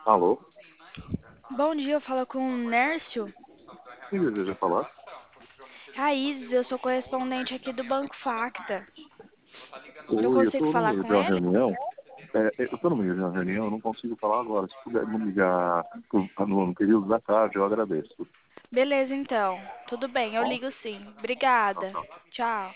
Alô? Bom dia, eu falo com o Nércio. Quem deseja falar? Raiz, eu sou correspondente aqui do Banco Facta. Eu Oi, eu consigo estou no falar meio de com uma ele? reunião. Eu estou no meio de uma reunião, eu não consigo falar agora. Se puder me ligar no período da tarde, eu agradeço. Beleza, então. Tudo bem, eu Bom, ligo sim. tchau, Obrigada. tchau. Tchau.